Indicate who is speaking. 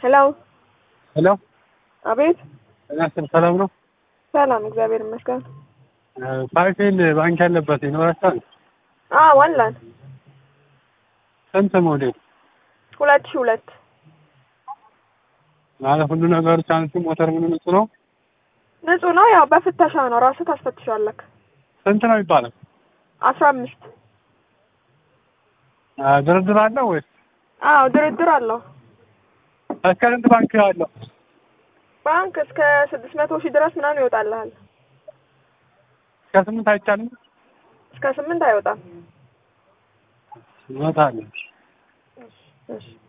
Speaker 1: ሄሎ
Speaker 2: ሄሎ
Speaker 1: አቤት
Speaker 2: ሰላም ነው?
Speaker 1: ሰላም እግዚአብሔር ይመስገን።
Speaker 2: ፋይፌል ባንክ ያለበት ይኖራል?
Speaker 1: አለን።
Speaker 2: ስንት ሞዴል?
Speaker 1: 2002
Speaker 2: ማለት ሁሉ ነገር ቻንስ ሞተር ምን ንጹህ ነው?
Speaker 1: ንጹህ ነው። ያው በፍተሻ ነው፣ ራስህ ታስፈትሻለህ።
Speaker 2: ስንት ነው ይባላል?
Speaker 1: 15
Speaker 2: ድርድር አለው ወይስ?
Speaker 1: ድርድር አለው።
Speaker 2: እስከ ስንት ባንክ ያለው?
Speaker 1: ባንክ እስከ 600 ሺህ ድረስ ምናምን ይወጣልሃል።
Speaker 2: እስከ 8 አይቻልም?
Speaker 1: እስከ 8 አይወጣም።
Speaker 2: ይወጣል።
Speaker 1: እሺ